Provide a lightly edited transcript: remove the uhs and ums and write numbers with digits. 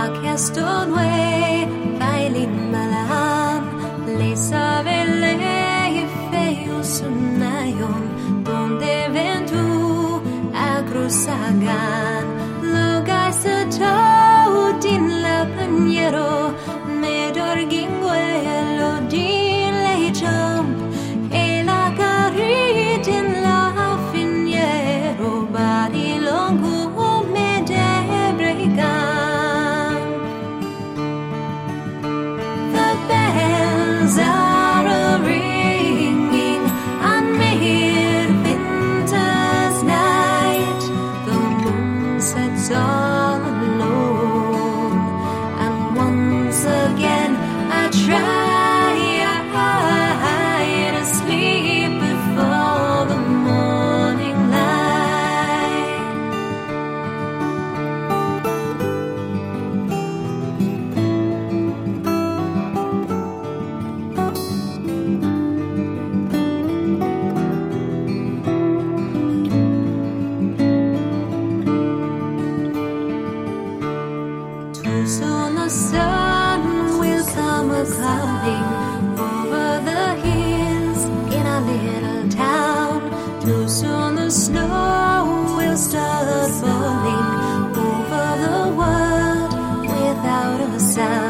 stone way, bailin malam, le savele feio sunayon, donde ventu agrusagan, lugar setau din la paniero, me dorgingue lo din leichom, e la cari din la finiero, bari longu me debregan. Are a-ringing on midwinter's night. The moon sets all alone, and once again I try to sleep before the morning light. Soon the sun will come a-clouding over the hills in our little town. Too soon the snow will start falling over the world without a sound.